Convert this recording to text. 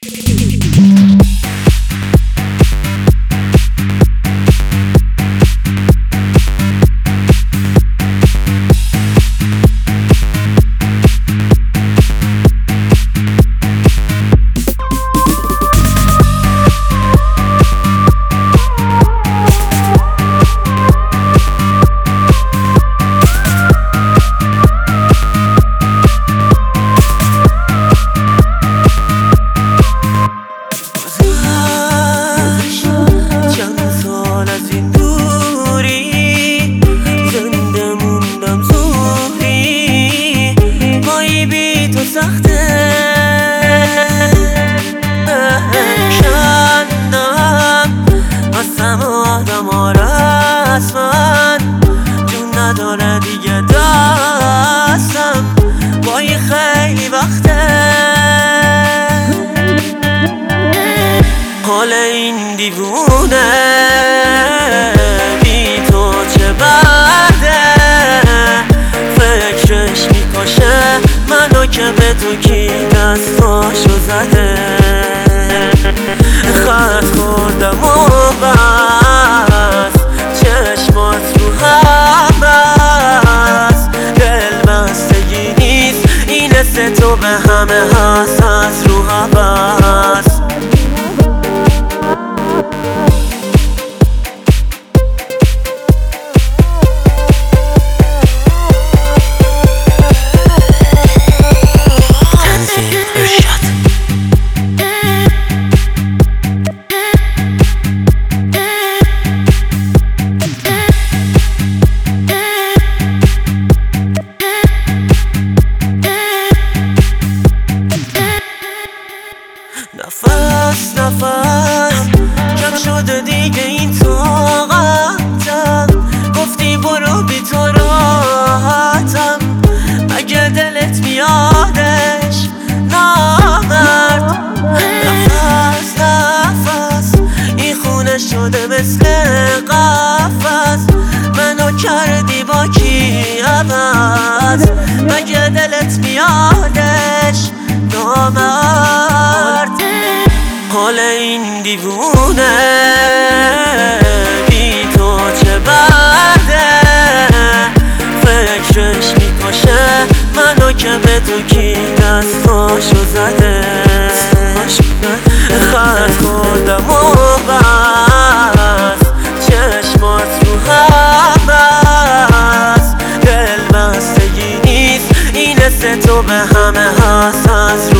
نداره دیگه دستم وای خیلی وقته حال این دیوونه بی تو چه بده فکرش میکشه منو که به تو کی دستاشو زده خط خوردم و بس چشمات رو هم بس دل بستگی نیست این حس تو به همه هست از رو هوس نفس نفس کم شده دیگه این طاقتم گفتی برو بی تو راحتم اگه دلت میادش نامرد نفس نفس این خونه شده مثل قفس منو کردی با کی عوض مگه دلت میادش نامرد حال این دیوونه بی تو چه بده فکرش میکشه منو که به تو کی دستاشو زده خط خوردم و بس چشمات رو هم بس دل بستگی نیست این حس تو به همه هست از